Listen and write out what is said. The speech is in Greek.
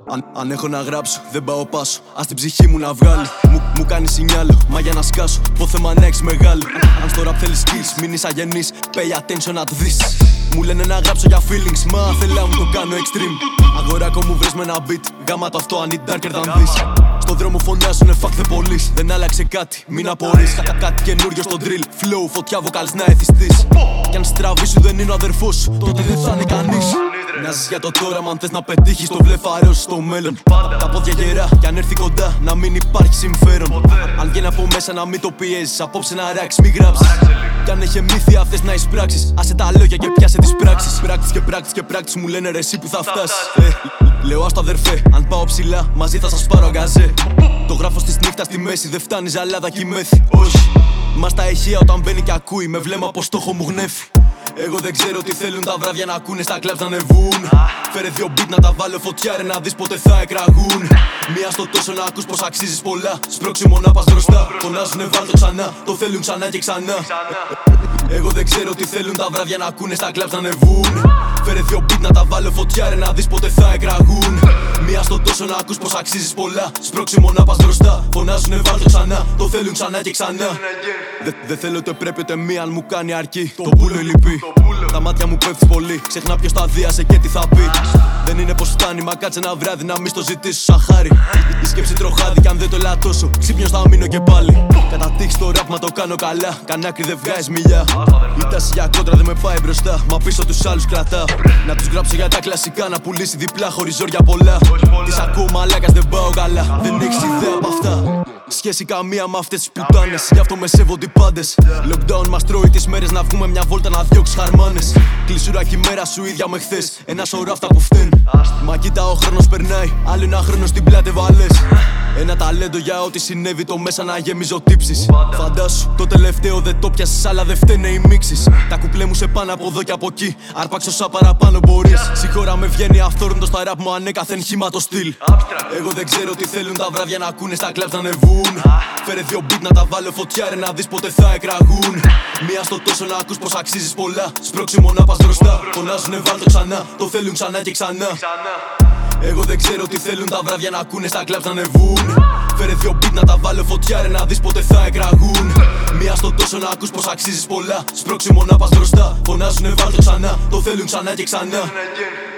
Αν έχω να γράψω, δεν πάω πάσο. Ας την ψυχή μου να βγάλει. Μου κάνει σινιάλο, μα για να σκάσω. Πόθεμα να έχεις μεγάλο. Αν στο rap θέλεις skills, μην είσαι αγενής. Pay attention να το δεις. Μου λένε να γράψω για feelings, μα θέλα μου το κάνω extreme. Αγοράκο μου βρες με ένα beat. Γάμα το αυτό, I need darker than this. Στον δρόμο φωνάζουνε fuck the police. Δεν άλλαξε κάτι, μην απορείς. Κάτι καινούριο στο drill. Flow, φωτιά, vocals να εθιστείς. Κι αν στραβήσου δεν είναι ο αδερφός σου, τότε δεν θα είναι κανείς. Μοιάζεις για το τώρα, μα αν θες να πετύχεις το βλεφαρός στο μέλλον. Τα πόδια γερά, κι αν έρθει κοντά, να μην υπάρχει συμφέρον. Αν βγαίνει από μέσα να μην το πιέζεις, απόψε να ράξεις, μην γράψεις. Κι αν έχει μύθι αυτές να εισπράξεις, άσε τα λόγια και πιάσε τις πράξεις. Πράκτης μου λένε ρε εσύ που θα φτάσεις. Λέω άστο αδερφέ, αν πάω ψηλά, μαζί θα σας πάρω αγκαζέ. Το γράφω στις νύχτα στη μέση, δεν φτάνει ζαλάδα κι μέθη. Όχι, μας τα ηχεία όταν μπαίνει κι ακούει, με βλέμμα πως στόχο μου γνέφει. Εγώ δεν ξέρω τι θέλουν τα βράδια να ακούνε, στα κλαμπ να ανεβούν. Φέρε δύο beat να τα βάλω φωτιά ρε, να δεις πότε θα εκραγούν. Μία στο τόσο να ακούς πως αξίζεις πολλά. Σπρώξιμο να πας μπροστά, φωνάζουνε βάλ' το ξανά. Το θέλουν ξανά και ξανά. Εγώ δεν ξέρω τι θέλουν τα βράδια να ακούνε, στα κλαμπ να ανεβούν. Φέρε δύο beat να τα βάλω φωτιά ρε, να δεις πότε θα εκραγούν. Μία στο τόσο να ακούς πως αξίζεις πολλά. Σπρώξιμο να πας μπροστά, φωνάζουνε βάλ' το ξανά. Το θέλουν ξανά και ξανά. Δεν θέλω ούτε πρέπει ούτε μία, αν μου κάνει αρκεί. Το πουλο η λυπή. Τα μάτια μου πέφτει πολύ, ξεχνά ποιος τα δίασε και τι θα πει. Δεν είναι πως φτάνει, μα κάτσε ένα βράδυ να μη στο ζητήσω σαν χάρη. Η σκέψη τροχάδι κι αν δεν το ελαττώσω, ξύπνιος θα μείνω και πάλι. Κατά τύχη στο rap μα το κάνω καλά, καν άκρη δεν βγάζει μιλιά. Η τάση για κόντρα δεν με πάει μπροστά, μα πίσω τους άλλους κρατά. Να τους γράψω για τα κλασικά, να πουλήσει διπλά χωρίς ζόρια πολλά. Τις ακούω μαλάκας δεν πάω καλά, δεν έχεις ιδέα απ' αυτά. Σχέση καμία με αυτές τις πουτάνες, γι' αυτό με σέβονται οι πάντες. Lockdown μας τρώει τις μέρες να βγούμε μια βόλτα να διώξεις χαρμάνες. Κλεισούρα κι η μέρα σου ίδια με χθες, ένα σωρό αυτά που φταίνουν. Μα κοίτα ο χρόνος περνάει, άλλο ένα χρόνο στην πλάτη βάλες. Ένα ταλέντο για ό,τι συνέβη το μέσα να γεμίζω τύψεις. Φαντάσου το τελευταίο δεν το πιάσεις, αλλά δεν φταίνε οι μίξεις. Τα κουπλέ μου σε πάνω από εδώ και από εκεί, αρπάξω όσα παραπάνω μπορείς. Συγχώρα με βγαίνει αυθόρμητο στα ραπ μου ανέκαθεν χύμα το στυλ. Εγώ δεν ξέρω τι θέλουν τα βράδια να ακούνε, στα κλαμπ να ανεβούν. Φέρε δύο beat να τα βάλω φωτιά ρε, να δεις πότε θα εκραγούν. Μία στο τόσο να ακούς πως αξίζεις πολλά. Σπρώξιμο να πας μπροστά, φωνάζουνε βάλ' το ξανά. Το θέλουν ξανά και ξανά. Εγώ δεν ξέρω τι θέλουν τα βράδια να ακούνε, στα κλαμπ να ανεβούν. Φέρε δύο beat να τα βάλω φωτιά ρε, να δεις πότε θα εκραγούν. Μία στο τόσο να ακούς πως αξίζεις πολλά. Σπρώξιμο να πας μπροστά, φωνάζουνε βάλ' το ξανά. Το θέλουν ξανά και ξανά.